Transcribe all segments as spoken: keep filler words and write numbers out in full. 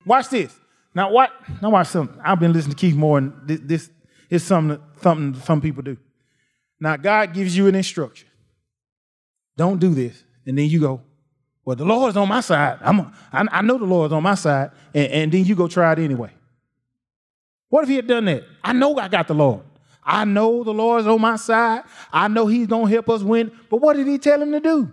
Watch this. Now, what? Now watch something. I've been listening to Keith Moore, and this, this is something, something some people do. Now, God gives you an instruction. Don't do this. And then you go, well, the Lord's on my side. I'm a, I, I know the Lord's on my side. And, and then you go try it anyway. What if he had done that? I know I got the Lord. I know the Lord's on my side. I know he's going to help us win. But what did he tell him to do?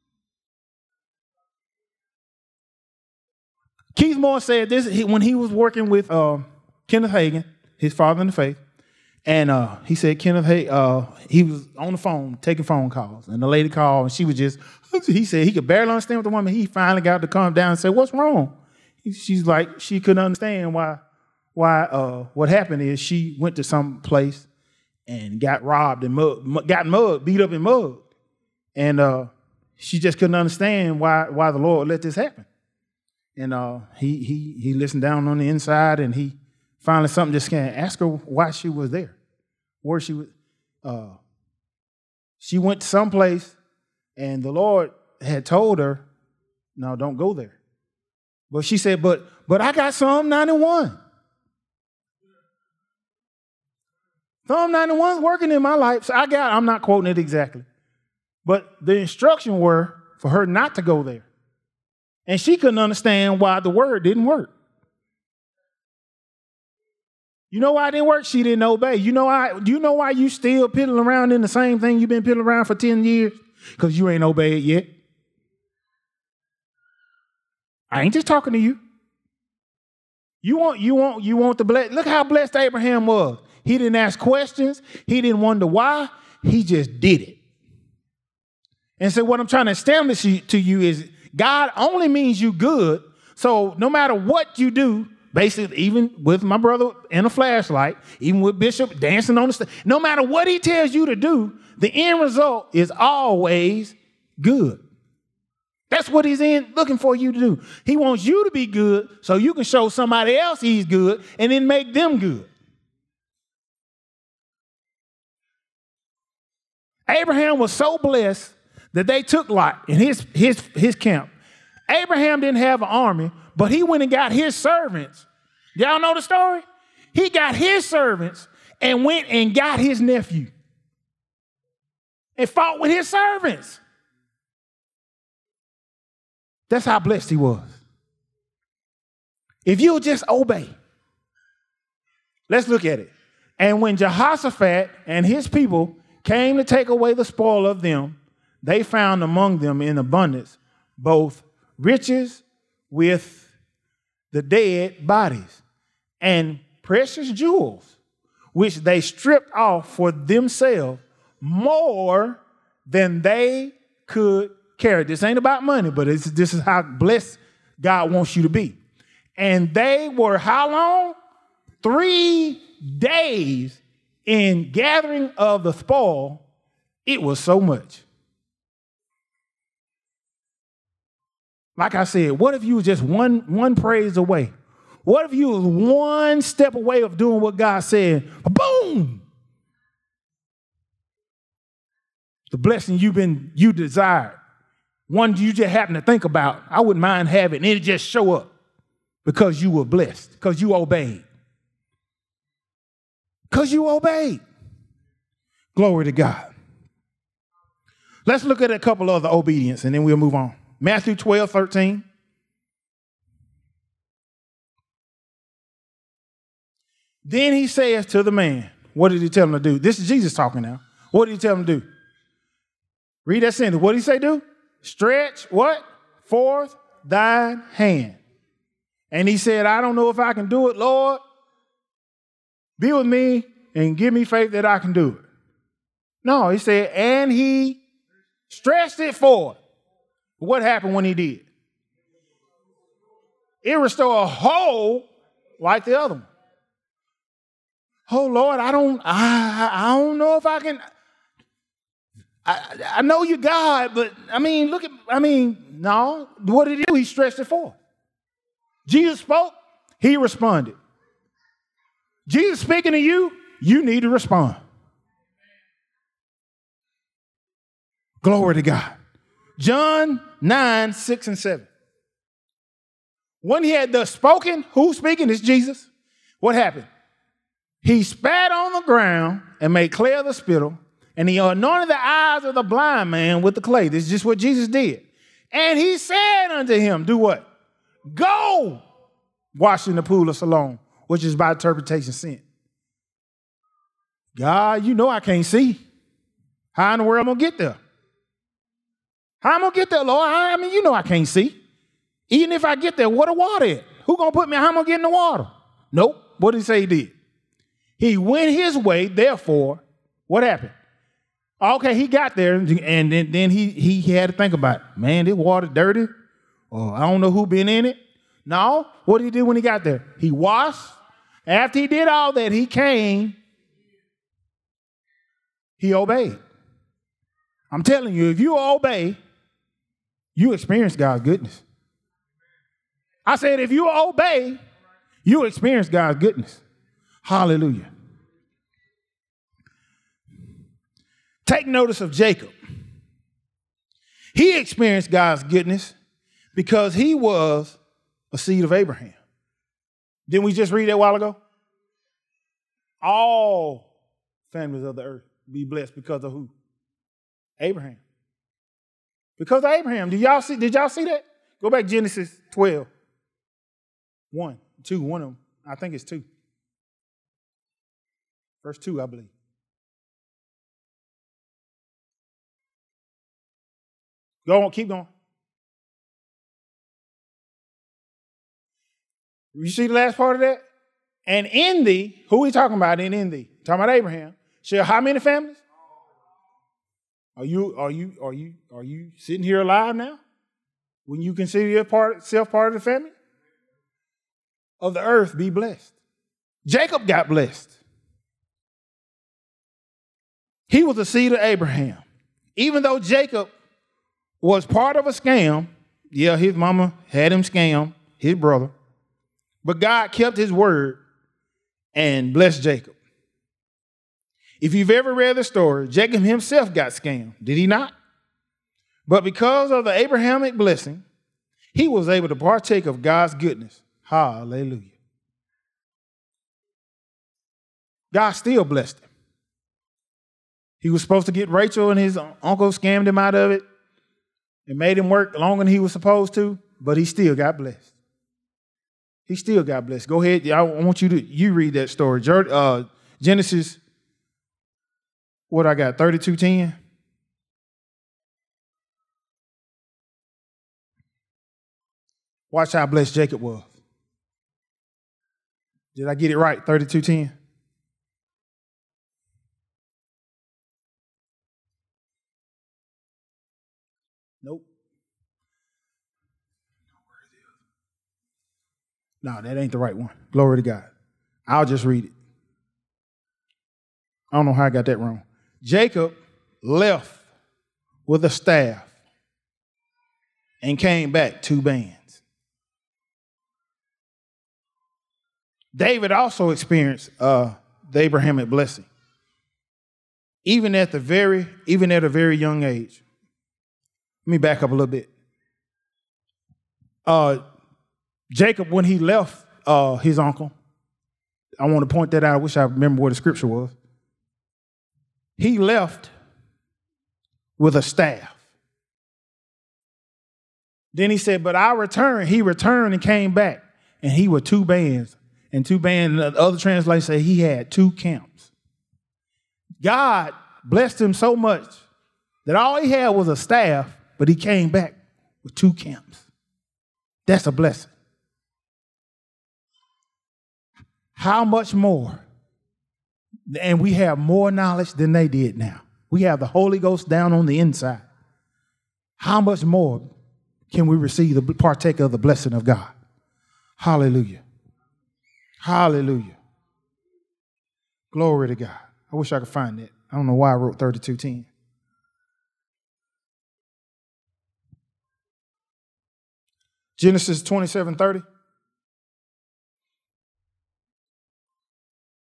Keith Moore said this when he was working with uh, Kenneth Hagin, his father in the faith. And uh, he said Kenneth Hagin, uh, he was on the phone taking phone calls. And the lady called and she was just, he said he could barely understand what the woman, he finally got to calm down and say, what's wrong? She's like, she couldn't understand why, why uh, what happened is she went to some place and got robbed and mugged, got mugged, beat up and mugged. And uh, she just couldn't understand why, why the Lord let this happen. And uh, he he he listened down on the inside, and he finally something just can't ask her why she was there, where she was. Uh, she went to some place, and the Lord had told her, "No, don't go there." But she said, "But but I got Psalm ninety-one. Psalm ninety-one is working in my life. So I got. I'm not quoting it exactly, but the instruction were for her not to go there." And she couldn't understand why the word didn't work. You know why it didn't work? She didn't obey. You know why? Do you know why you still piddling around in the same thing you've been piddling around for ten years? Because you ain't obeyed yet. I ain't just talking to you. You want, you want, you want the bless. Look how blessed Abraham was. He didn't ask questions. He didn't wonder why. He just did it. And so what I'm trying to establish to you is God only means you good. So no matter what you do, basically, even with my brother and a flashlight, even with Bishop dancing on the stage, no matter what he tells you to do, the end result is always good. That's what he's in looking for you to do. He wants you to be good so you can show somebody else he's good and then make them good. Abraham was so blessed that they took Lot in his, his, his camp. Abraham didn't have an army, but he went and got his servants. Y'all know the story? He got his servants and went and got his nephew and fought with his servants. That's how blessed he was. If you'll just obey. Let's look at it. And when Jehoshaphat and his people came to take away the spoil of them, they found among them in abundance both riches with the dead bodies and precious jewels, which they stripped off for themselves more than they could carry. This ain't about money, but it's, this is how blessed God wants you to be. And they were how long? Three days in gathering of the spoil. It was so much. Like I said, what if you were just one, one praise away? What if you was one step away of doing what God said? Boom! The blessing you've been, you desired. One you just happen to think about. I wouldn't mind having it just show up because you were blessed, because you obeyed. Because you obeyed. Glory to God. Let's look at a couple of the obedience and then we'll move on. Matthew twelve, thirteen. Then he says to the man, what did he tell him to do? This is Jesus talking now. What did he tell him to do? Read that sentence. What did he say do? Stretch what? Forth thine hand. And he said, I don't know if I can do it, Lord. Be with me and give me faith that I can do it. No, he said, and he stretched it forth. What happened when he did? It restored a whole like the other one. Oh Lord, I don't, I, I don't know if I can. I, I know you God, but I mean, look at, I mean, no. What did he do? He stretched it forth. Jesus spoke, he responded. Jesus speaking to you, you need to respond. Glory to God. John nine, six and seven. When he had thus spoken, who's speaking? It's Jesus. What happened? He spat on the ground and made clay of the spittle, and he anointed the eyes of the blind man with the clay. This is just what Jesus did. And he said unto him, do what? Go wash in the pool of Siloam, which is by interpretation sent. God, you know I can't see. How in the world am I going to get there? How am I going to get there, Lord? I mean, you know I can't see. Even if I get there, what the water at? Who going to put me? How am I going to get in the water? Nope. What did he say he did? He went his way, therefore, what happened? Okay, he got there, and then, then he, he had to think about it. Man, this water dirty, or I don't know who been in it. No, what did he do when he got there? He washed. After he did all that, he came. He obeyed. I'm telling you, if you obey, you experience God's goodness. I said, if you obey, you experience God's goodness. Hallelujah. Take notice of Jacob. He experienced God's goodness because he was a seed of Abraham. Didn't we just read that a while ago? All families of the earth be blessed because of who? Abraham. Because of Abraham. Did y'all see, did y'all see that? Go back to Genesis twelve. One, two, one of them. I think it's two. Verse two, I believe. Go on, keep going. You see the last part of that? And in thee, who are we talking about in in thee? Talking about Abraham. Shall how many families? Are you are you are you are you sitting here alive now? When you consider yourself part of the family? Of the earth be blessed. Jacob got blessed. He was the seed of Abraham. Even though Jacob was part of a scam, yeah, his mama had him scam, his brother, but God kept his word and blessed Jacob. If you've ever read the story, Jacob himself got scammed, did he not? But because of the Abrahamic blessing, he was able to partake of God's goodness. Hallelujah. God still blessed him. He was supposed to get Rachel, and his uncle scammed him out of it and made him work longer than he was supposed to, but he still got blessed. He still got blessed. Go ahead. I want you to you read that story. Uh, Genesis, what I got, thirty-two ten. Watch how blessed Jacob was. Did I get it right? thirty-two ten. Nope. No, that ain't the right one. Glory to God. I'll just read it. I don't know how I got that wrong. Jacob left with a staff and came back two bands. David also experienced uh, the Abrahamic blessing, even at the very, even at a very young age. Let me back up a little bit. Uh, Jacob, when he left uh, his uncle, I want to point that out. I wish I remember where the scripture was. He left with a staff. Then he said, but I returned. He returned and came back, and he were two bands. And two bands, the other translations say he had two camps. God blessed him so much that all he had was a staff, but he came back with two camps. That's a blessing. How much more? And we have more knowledge than they did now. We have the Holy Ghost down on the inside. How much more can we receive the partake of the blessing of God? Hallelujah. Hallelujah. Glory to God. I wish I could find that. I don't know why I wrote thirty-two ten. Genesis twenty-seven thirty.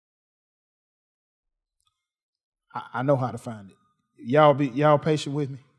I know how to find it. Y'all be y'all patient with me.